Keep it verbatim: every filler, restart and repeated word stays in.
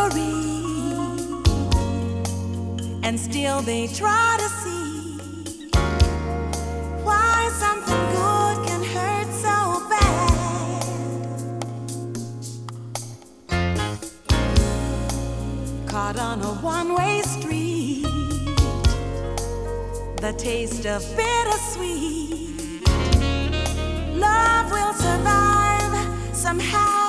misery, and still they try to see why something good can hurt so bad. Caught on a one-way street, the taste of bittersweet. Love will survive somehow.